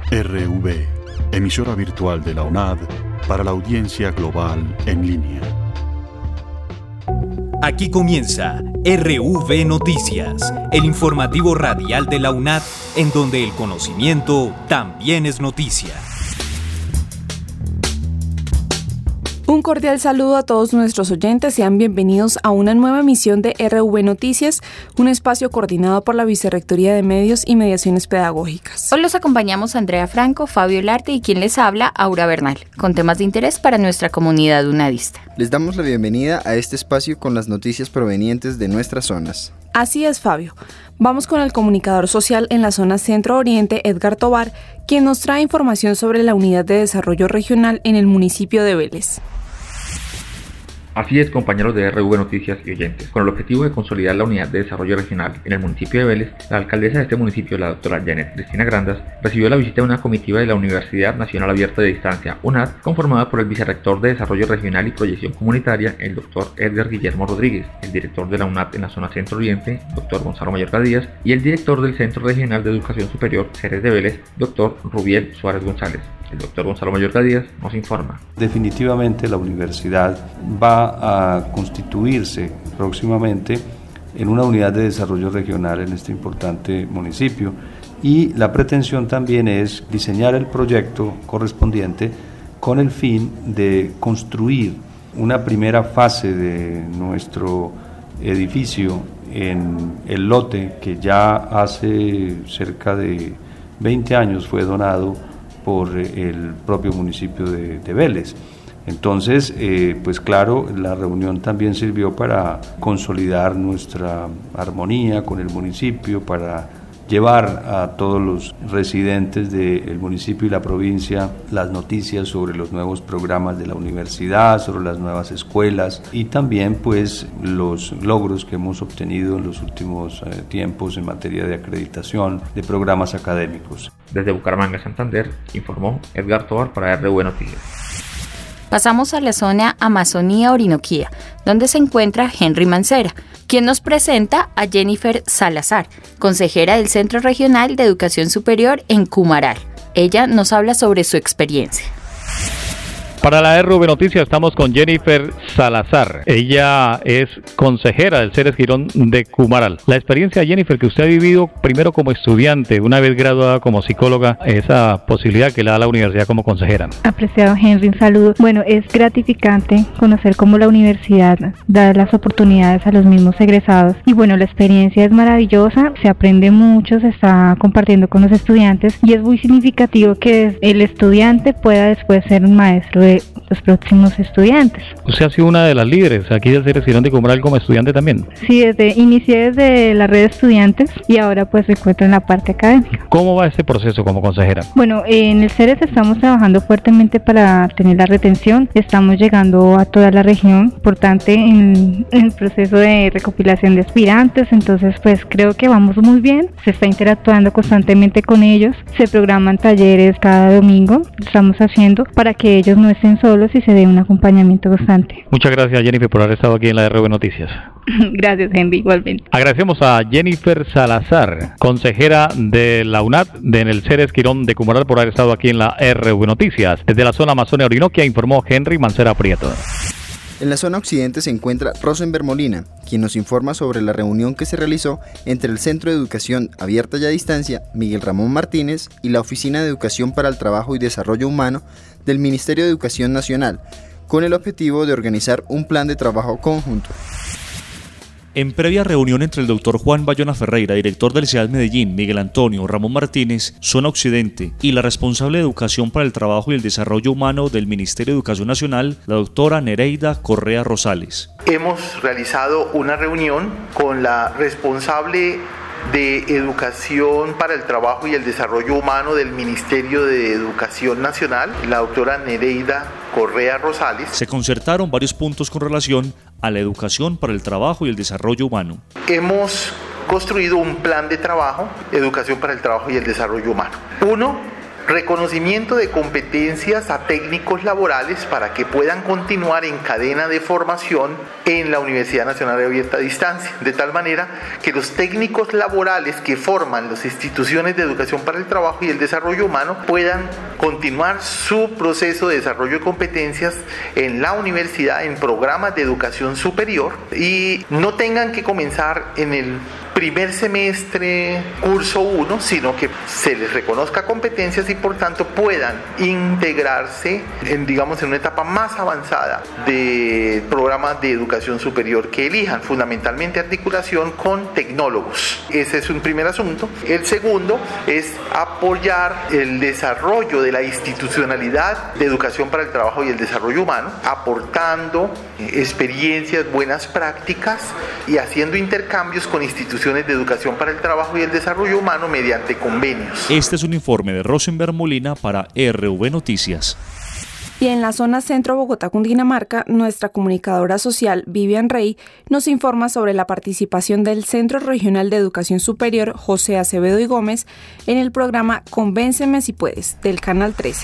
RV, emisora virtual de la UNAD para la audiencia global en línea. Aquí comienza RV Noticias, el informativo radial de la UNAD, en donde el conocimiento también es noticia. Un cordial saludo a todos nuestros oyentes, sean bienvenidos a una nueva emisión de RV Noticias, un espacio coordinado por la Vicerrectoría de Medios y Mediaciones Pedagógicas. Hoy los acompañamos Andrea Franco, Fabio Larte y quien les habla, Aura Bernal, con temas de interés para nuestra comunidad unadista. Les damos la bienvenida a este espacio con las noticias provenientes de nuestras zonas. Así es, Fabio. Vamos con el comunicador social en la zona Centro-Oriente, Edgar Tobar, quien nos trae información sobre la Unidad de Desarrollo Regional en el municipio de Vélez. Así es, compañeros de RV Noticias y oyentes. Con el objetivo de consolidar la unidad de desarrollo regional en el municipio de Vélez, la alcaldesa de este municipio, la doctora Janet Cristina Grandas, recibió la visita de una comitiva de la Universidad Nacional Abierta de Distancia, UNAD, conformada por el vicerrector de Desarrollo Regional y Proyección Comunitaria, el doctor Edgar Guillermo Rodríguez, el director de la UNAD en la zona Centro-Oriente, doctor Gonzalo Mayorga Díaz, y el director del Centro Regional de Educación Superior, Ceres de Vélez, doctor Rubiel Suárez González. El doctor Gonzalo Mayorga Díaz nos informa. Definitivamente la universidad va a constituirse próximamente en una unidad de desarrollo regional en este importante municipio y la pretensión también es diseñar el proyecto correspondiente con el fin de construir una primera fase de nuestro edificio en el lote que ya hace cerca de 20 años fue donado por el propio municipio de Vélez. Entonces, pues claro, la reunión también sirvió para consolidar nuestra armonía con el municipio, para llevar a todos los residentes del municipio y la provincia las noticias sobre los nuevos programas de la universidad, sobre las nuevas escuelas y también pues los logros que hemos obtenido en los últimos tiempos en materia de acreditación de programas académicos. Desde Bucaramanga, Santander, informó Edgar Tobar para RV Noticias. Pasamos a la zona Amazonía-Orinoquía, donde se encuentra Henry Mancera, quien nos presenta a Jennifer Salazar, consejera del Centro Regional de Educación Superior en Cumaral. Ella nos habla sobre su experiencia. Para la RV Noticias estamos con Jennifer Salazar. Ella es consejera del Ceres Girón de Cumaral. La experiencia, Jennifer, que usted ha vivido primero como estudiante, una vez graduada como psicóloga, esa posibilidad que le da la universidad como consejera. Apreciado Henry, un saludo. Bueno, es gratificante conocer cómo la universidad da las oportunidades a los mismos egresados. Y bueno, la experiencia es maravillosa, se aprende mucho, se está compartiendo con los estudiantes y es muy significativo que el estudiante pueda después ser un maestro de los próximos estudiantes. Usted ha sido una de las líderes aquí del Ceres Girón de Cumaral como estudiante también. Sí, inicié desde la red de estudiantes y ahora pues me encuentro en la parte académica. ¿Cómo va este proceso como consejera? Bueno, en el Ceres estamos trabajando fuertemente para tener la retención, estamos llegando a toda la región, importante en el proceso de recopilación de aspirantes, entonces pues creo que vamos muy bien, se está interactuando constantemente con ellos, se programan talleres cada domingo, estamos haciendo para que ellos no estén solos y se dé un acompañamiento constante. Muchas gracias, Jennifer, por haber estado aquí en la RV Noticias. Gracias, Henry, igualmente. Agradecemos a Jennifer Salazar, consejera de la UNAD en el Ceres Girón de Cumaral, por haber estado aquí en la RV Noticias. Desde la zona Amazonia-Orinoquia informó Henry Mancera Prieto. En la zona occidente se encuentra Rosenberg Molina, quien nos informa sobre la reunión que se realizó entre el Centro de Educación Abierta y a Distancia Miguel Ramón Martínez y la Oficina de Educación para el Trabajo y Desarrollo Humano del Ministerio de Educación Nacional, con el objetivo de organizar un plan de trabajo conjunto. En previa reunión entre el doctor Juan Bayona Ferreira, director del CEAD Medellín, Miguel Antonio Ramón Martínez, zona occidente, y la responsable de Educación para el Trabajo y el Desarrollo Humano del Ministerio de Educación Nacional, la doctora Nereida Correa Rosales. Hemos realizado una reunión con la responsable de Educación para el Trabajo y el Desarrollo Humano del Ministerio de Educación Nacional, la doctora Nereida Correa Rosales. Se concertaron varios puntos con relación a la educación para el trabajo y el desarrollo humano. Hemos construido un plan de trabajo, educación para el trabajo y el desarrollo humano. Uno, reconocimiento de competencias a técnicos laborales para que puedan continuar en cadena de formación en la Universidad Nacional Abierta a Distancia, de tal manera que los técnicos laborales que forman las instituciones de educación para el trabajo y el desarrollo humano puedan continuar su proceso de desarrollo de competencias en la universidad, en programas de educación superior, y no tengan que comenzar en el primer semestre, curso 1, sino que se les reconozca competencias y por tanto puedan integrarse en una etapa más avanzada de programas de educación superior que elijan, fundamentalmente articulación con tecnólogos. Ese es un primer asunto. El segundo es apoyar el desarrollo de la institucionalidad de educación para el trabajo y el desarrollo humano, aportando experiencias, buenas prácticas y haciendo intercambios con instituciones de educación para el trabajo y el desarrollo humano mediante convenios. Este es un informe de Rosenberg Molina para RV Noticias. Y en la zona centro Bogotá-Cundinamarca, nuestra comunicadora social Vivian Rey nos informa sobre la participación del Centro Regional de Educación Superior José Acevedo y Gómez en el programa Convénceme si puedes, del Canal 13.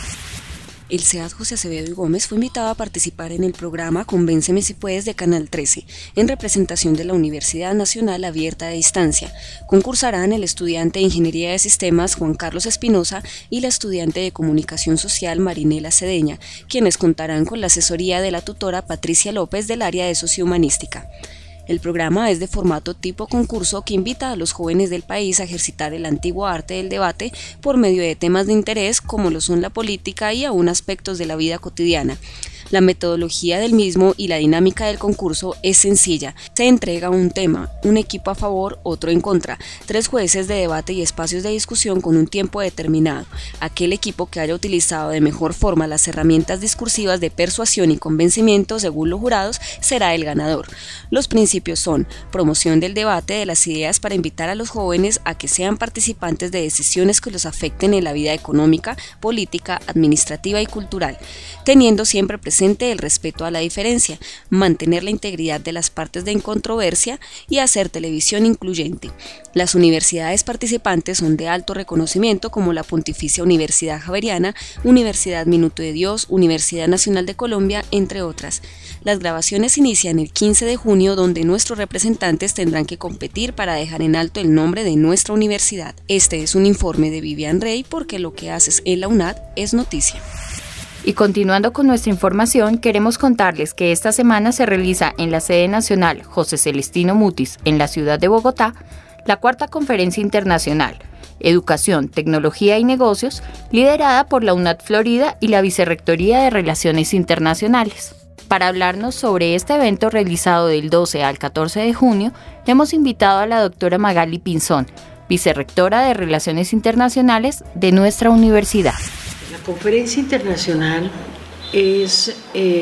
El CEAD José Acevedo y Gómez fue invitado a participar en el programa Convénceme si puedes de Canal 13, en representación de la Universidad Nacional Abierta a Distancia. Concursarán el estudiante de Ingeniería de Sistemas Juan Carlos Espinosa y la estudiante de Comunicación Social Marinela Cedeña, quienes contarán con la asesoría de la tutora Patricia López del área de Sociohumanística. El programa es de formato tipo concurso que invita a los jóvenes del país a ejercitar el antiguo arte del debate por medio de temas de interés como lo son la política y aún aspectos de la vida cotidiana. La metodología del mismo y la dinámica del concurso es sencilla. Se entrega un tema, un equipo a favor, otro en contra, 3 jueces de debate y espacios de discusión con un tiempo determinado. Aquel equipo que haya utilizado de mejor forma las herramientas discursivas de persuasión y convencimiento según los jurados será el ganador. Los principios son promoción del debate de las ideas para invitar a los jóvenes a que sean participantes de decisiones que los afecten en la vida económica, política, administrativa y cultural, teniendo siempre presente el respeto a la diferencia, mantener la integridad de las partes de controversia y hacer televisión incluyente. Las universidades participantes son de alto reconocimiento como la Pontificia Universidad Javeriana, Universidad Minuto de Dios, Universidad Nacional de Colombia, entre otras. Las grabaciones inician el 15 de junio, donde nuestros representantes tendrán que competir para dejar en alto el nombre de nuestra universidad. Este es un informe de Vivian Rey, porque lo que haces en la UNAD es noticia. Y continuando con nuestra información, queremos contarles que esta semana se realiza en la sede nacional José Celestino Mutis, en la ciudad de Bogotá, la 4ª Conferencia Internacional Educación, Tecnología y Negocios, liderada por la UNAD Florida y la Vicerrectoría de Relaciones Internacionales. Para hablarnos sobre este evento realizado del 12 al 14 de junio, hemos invitado a la doctora Magali Pinzón, vicerrectora de Relaciones Internacionales de nuestra universidad. La conferencia internacional es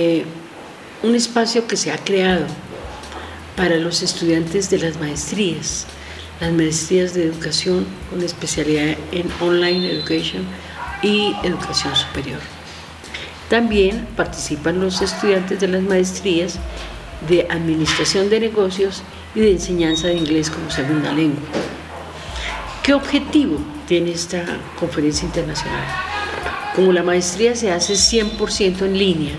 un espacio que se ha creado para los estudiantes de las maestrías de educación con especialidad en online education y educación superior. También participan los estudiantes de las maestrías de administración de negocios y de enseñanza de inglés como segunda lengua. ¿Qué objetivo tiene esta conferencia internacional? Como la maestría se hace 100% en línea,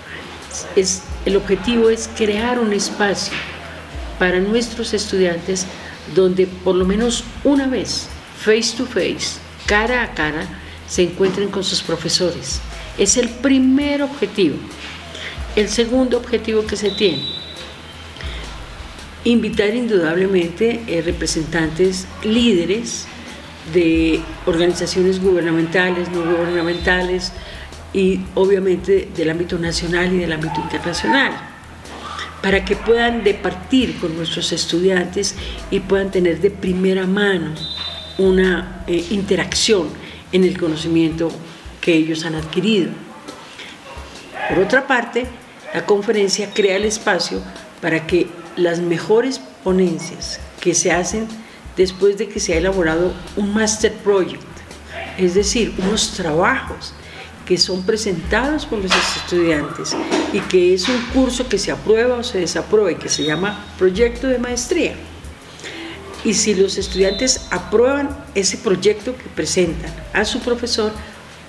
el objetivo es crear un espacio para nuestros estudiantes donde por lo menos una vez, face to face, cara a cara, se encuentren con sus profesores. Es el primer objetivo. El segundo objetivo que se tiene, invitar indudablemente representantes líderes de organizaciones gubernamentales, no gubernamentales y obviamente del ámbito nacional y del ámbito internacional, para que puedan departir con nuestros estudiantes y puedan tener de primera mano una interacción en el conocimiento que ellos han adquirido. Por otra parte, la conferencia crea el espacio para que las mejores ponencias que se hacen después de que se ha elaborado un master project, es decir, unos trabajos que son presentados por los estudiantes y que es un curso que se aprueba o se desaprueba y que se llama proyecto de maestría. Y si los estudiantes aprueban ese proyecto que presentan a su profesor,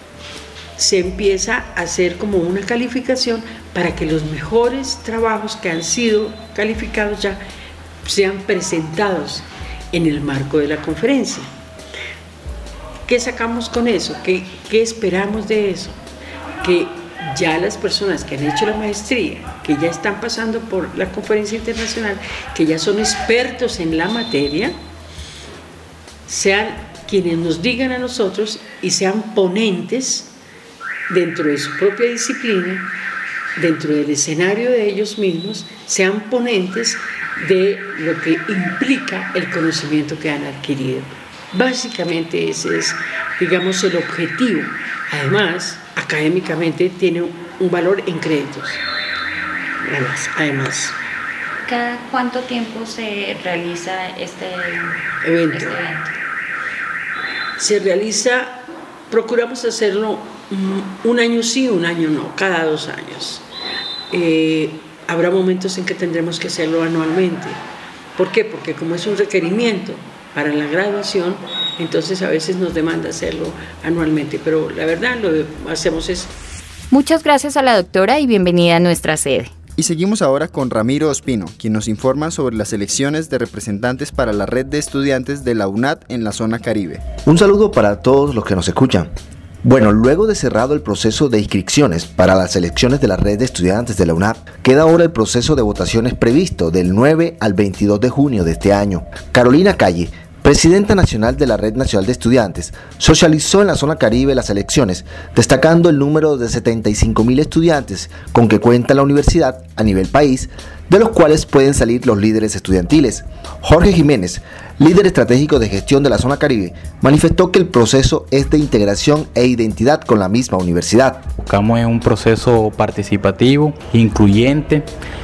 se empieza a hacer como una calificación para que los mejores trabajos que han sido calificados ya sean presentados en el marco de la conferencia. ¿Qué sacamos con eso? ¿Qué esperamos de eso? Que ya las personas que han hecho la maestría, que ya están pasando por la conferencia internacional, que ya son expertos en la materia, sean quienes nos digan a nosotros y sean ponentes dentro de su propia disciplina, dentro del escenario de ellos mismos, sean ponentes de lo que implica el conocimiento que han adquirido. Básicamente ese es, digamos, el objetivo. Además, académicamente tiene un valor en créditos. Además. ¿Cada cuánto tiempo se realiza este evento? Se realiza, procuramos hacerlo un año sí, un año no, cada 2 años. Habrá momentos en que tendremos que hacerlo anualmente. ¿Por qué? Porque como es un requerimiento para la graduación, entonces a veces nos demanda hacerlo anualmente, pero la verdad lo que hacemos es... Muchas gracias a la doctora y bienvenida a nuestra sede. Y seguimos ahora con Ramiro Ospino, quien nos informa sobre las elecciones de representantes para la red de estudiantes de la UNAD en la zona Caribe. Un saludo para todos los que nos escuchan. Bueno, luego de cerrado el proceso de inscripciones para las elecciones de la red de estudiantes de la UNAD, queda ahora el proceso de votaciones previsto del 9 al 22 de junio de este año. Carolina Calle, presidenta nacional de la Red Nacional de Estudiantes, socializó en la zona Caribe las elecciones, destacando el número de 75.000 estudiantes con que cuenta la universidad a nivel país, de los cuales pueden salir los líderes estudiantiles. Jorge Jiménez, líder estratégico de gestión de la zona Caribe, manifestó que el proceso es de integración e identidad con la misma universidad. Buscamos un proceso participativo, incluyente,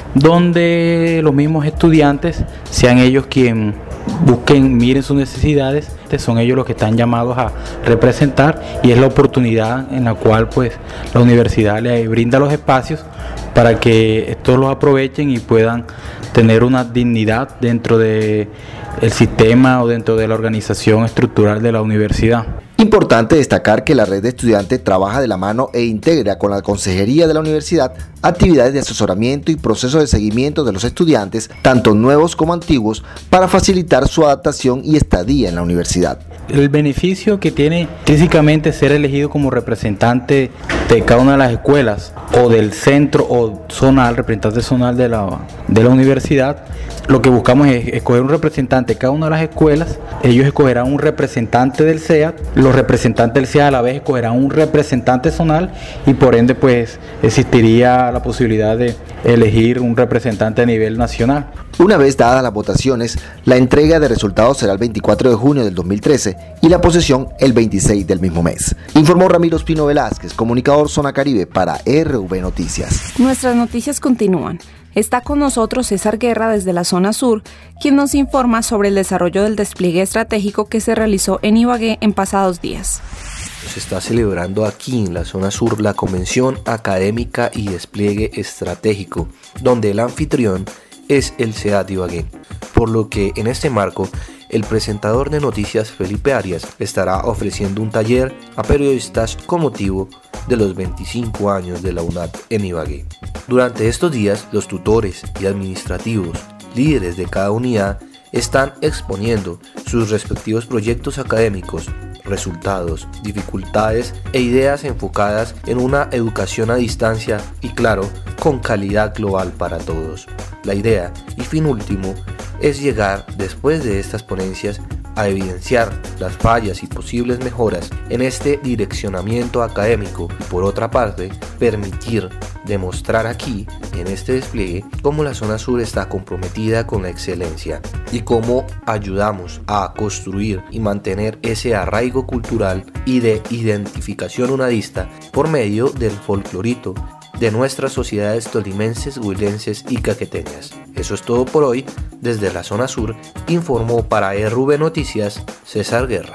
donde los mismos estudiantes sean ellos quienes busquen, miren sus necesidades, son ellos los que están llamados a representar, y es la oportunidad en la cual pues la universidad les brinda los espacios para que estos los aprovechen y puedan tener una dignidad dentro del sistema o dentro de la organización estructural de la universidad. Importante destacar que la red de estudiantes trabaja de la mano e integra con la consejería de la universidad actividades de asesoramiento y procesos de seguimiento de los estudiantes, tanto nuevos como antiguos, para facilitar su adaptación y estadía en la universidad. El beneficio que tiene físicamente ser elegido como representante de cada una de las escuelas o del centro o zonal, representante zonal de la universidad, lo que buscamos es escoger un representante de cada una de las escuelas. Ellos escogerán un representante del CEAT, los representantes del CEAT a la vez escogerán un representante zonal, y por ende pues existiría la posibilidad de elegir un representante a nivel nacional. Una vez dadas las votaciones, la entrega de resultados será el 24 de junio del 2013 y la posesión el 26 del mismo mes. Informó Ramiro Ospino Velázquez, comunicador Zona Caribe para RV Noticias. Nuestras noticias continúan. Está con nosotros César Guerra desde la zona sur, quien nos informa sobre el desarrollo del despliegue estratégico que se realizó en Ibagué en pasados días. Se está celebrando aquí en la zona sur la Convención Académica y Despliegue Estratégico, donde el anfitrión es el CEAT de Ibagué, por lo que en este marco el presentador de noticias Felipe Arias estará ofreciendo un taller a periodistas con motivo de los 25 años de la UNAD en Ibagué. Durante estos días, los tutores y administrativos, líderes de cada unidad, están exponiendo sus respectivos proyectos académicos, resultados, dificultades e ideas enfocadas en una educación a distancia y, claro, con calidad global para todos. La idea y fin último es llegar, después de estas ponencias, a evidenciar las fallas y posibles mejoras en este direccionamiento académico y, por otra parte, permitir demostrar aquí, en este despliegue, cómo la zona sur está comprometida con la excelencia y cómo ayudamos a construir y mantener ese arraigo cultural y de identificación unadista por medio del folclorito de nuestras sociedades tolimenses, huilenses y caqueteñas. Eso es todo por hoy. Desde la zona sur, informó para RV Noticias César Guerra.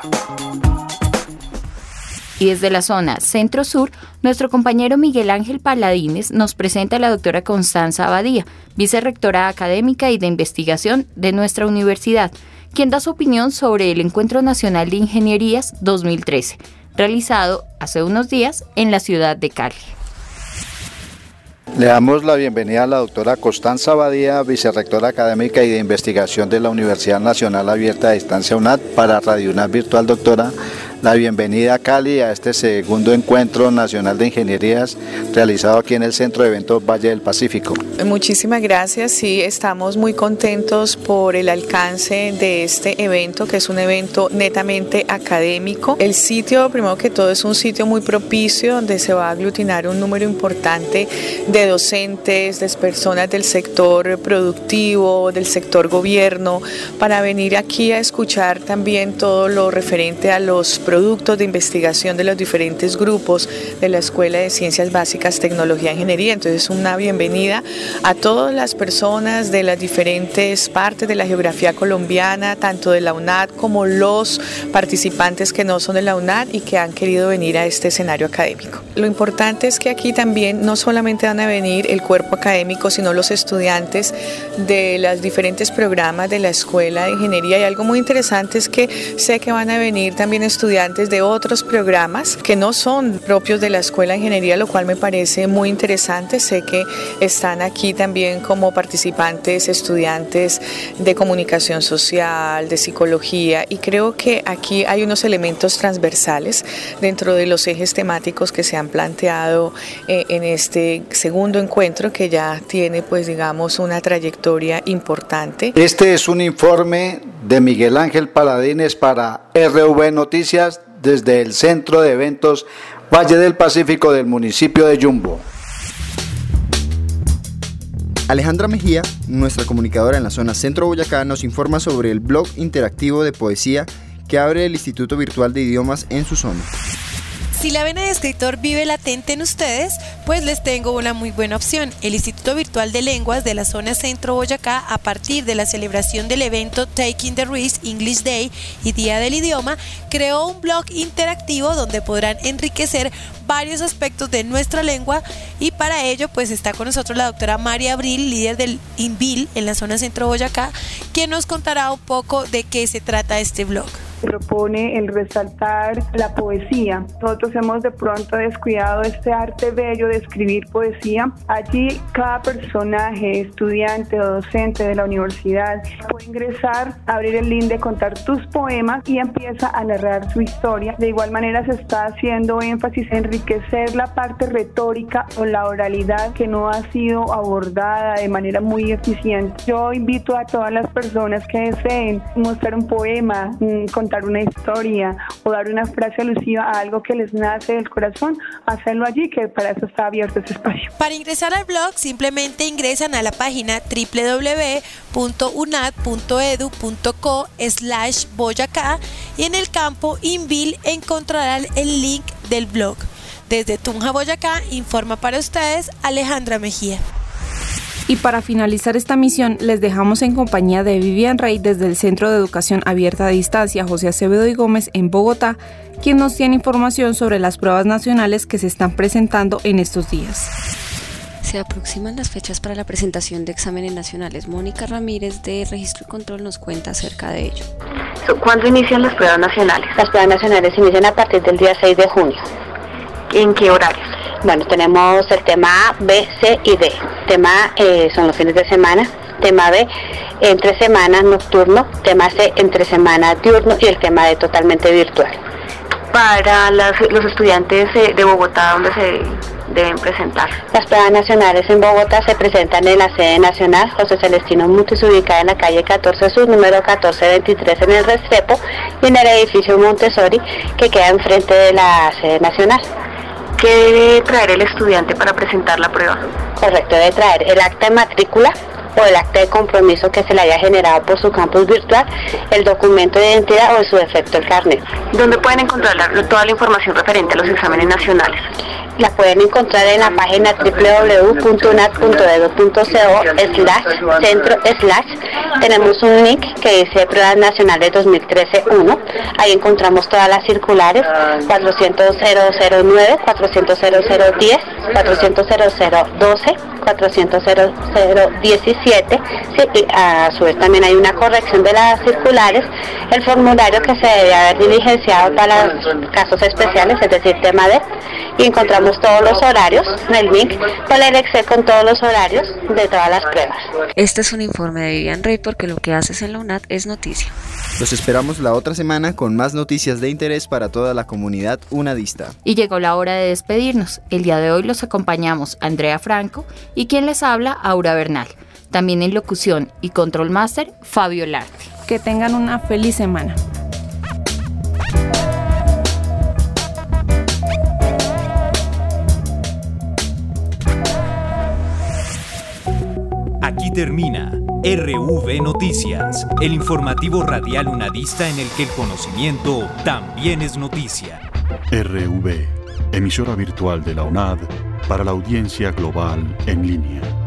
Y desde la zona centro-sur, nuestro compañero Miguel Ángel Paladines nos presenta a la doctora Constanza Abadía, vicerrectora académica y de investigación de nuestra universidad, quien da su opinión sobre el Encuentro Nacional de Ingenierías 2013, realizado hace unos días en la ciudad de Cali. Le damos la bienvenida a la doctora Constanza Badía, vicerrectora académica y de investigación de la Universidad Nacional Abierta a Distancia UNAD, para Radio UNAD Virtual. Doctora, la bienvenida a Cali a este segundo Encuentro Nacional de Ingenierías realizado aquí en el Centro de Eventos Valle del Pacífico. Muchísimas gracias, sí, estamos muy contentos por el alcance de este evento, que es un evento netamente académico. El sitio, primero que todo, es un sitio muy propicio donde se va a aglutinar un número importante de docentes, de personas del sector productivo, del sector gobierno, para venir aquí a escuchar también todo lo referente a los productos de investigación de los diferentes grupos de la Escuela de Ciencias Básicas, Tecnología e Ingeniería. Entonces, una bienvenida a todas las personas de las diferentes partes de la geografía colombiana, tanto de la UNAD como los participantes que no son de la UNAD y que han querido venir a este escenario académico. Lo importante es que aquí también no solamente van a venir el cuerpo académico, sino los estudiantes de los diferentes programas de la Escuela de Ingeniería, y algo muy interesante es que sé que van a venir también estudiantes de otros programas que no son propios de la Escuela de Ingeniería, lo cual me parece muy interesante. Sé que están aquí también como participantes estudiantes de comunicación social, de psicología, y creo que aquí hay unos elementos transversales dentro de los ejes temáticos que se han planteado en este segundo encuentro, que ya tiene, pues digamos, una trayectoria importante. Este es un informe de Miguel Ángel Paladines para RV Noticias desde el Centro de Eventos Valle del Pacífico del municipio de Yumbo. Alejandra Mejía, nuestra comunicadora en la zona Centro Boyacá, nos informa sobre el blog interactivo de poesía que abre el Instituto Virtual de Idiomas en su zona. Si la vena de escritor vive latente en ustedes, pues les tengo una muy buena opción. El Instituto Virtual de Lenguas de la zona Centro Boyacá, a partir de la celebración del evento Taking the Risk English Day y Día del Idioma, creó un blog interactivo donde podrán enriquecer varios aspectos de nuestra lengua, y para ello pues está con nosotros la doctora María Abril, líder del INVIL en la zona Centro Boyacá, quien nos contará un poco de qué se trata este blog. Propone el resaltar la poesía. Nosotros hemos de pronto descuidado este arte bello de escribir poesía. Allí cada personaje, estudiante o docente de la universidad puede ingresar, abrir el link de contar tus poemas y empieza a narrar su historia. De igual manera se está haciendo énfasis en enriquecer la parte retórica o la oralidad que no ha sido abordada de manera muy eficiente. Yo invito a todas las personas que deseen mostrar un poema, contar una historia o dar una frase alusiva a algo que les nace del corazón, hacerlo allí, que para eso está abierto ese espacio. Para ingresar al blog simplemente ingresan a la página www.unad.edu.co/Boyacá y en el campo INVIL encontrarán el link del blog. Desde Tunja, Boyacá, informa para ustedes Alejandra Mejía. Y para finalizar esta misión, les dejamos en compañía de Vivian Rey desde el Centro de Educación Abierta a Distancia José Acevedo y Gómez en Bogotá, quien nos tiene información sobre las pruebas nacionales que se están presentando en estos días. Se aproximan las fechas para la presentación de exámenes nacionales. Mónica Ramírez de Registro y Control nos cuenta acerca de ello. ¿Cuándo inician las pruebas nacionales? Las pruebas nacionales inician a partir del día 6 de junio. ¿En qué horarios? Bueno, tenemos el tema A, B, C y D. Tema A son los fines de semana, tema B entre semanas nocturno, tema C entre semanas diurno y el tema D totalmente virtual. Para los estudiantes de Bogotá, ¿dónde se deben presentar? Las pruebas nacionales en Bogotá se presentan en la sede nacional José Celestino Montes, ubicada en la calle 14 Sur, número 1423 en el Restrepo, y en el edificio Montessori, que queda enfrente de la sede nacional. ¿Qué debe traer el estudiante para presentar la prueba? Correcto, debe traer el acta de matrícula o el acta de compromiso que se le haya generado por su campus virtual, el documento de identidad o en su defecto el carnet. ¿Dónde pueden encontrar toda la información referente a los exámenes nacionales? la pueden encontrar en la página www.unat.edu.co/centro/. Tenemos un link que dice Pruebas Nacionales 2013-1. Ahí encontramos todas las circulares 400.009, 400.010, 400.012, 400.017. Sí, y a su vez también hay una corrección de las circulares. El formulario que se debe haber diligenciado para los casos especiales, es decir, tema D. Y encontramos todos los horarios en el link con el Excel con todos los horarios de todas las pruebas. Este es un informe de Vivian Rey, porque lo que haces en la UNAT es noticia. Los esperamos la otra semana con más noticias de interés para toda la comunidad unadista. Y llegó la hora de despedirnos. El día de hoy los acompañamos Andrea Franco y quien les habla, Aura Bernal. También en locución y control master, Fabio Larte. Que tengan una feliz semana. Aquí termina RV Noticias, el informativo radial unadista en el que el conocimiento también es noticia. RV, emisora virtual de la UNAD para la audiencia global en línea.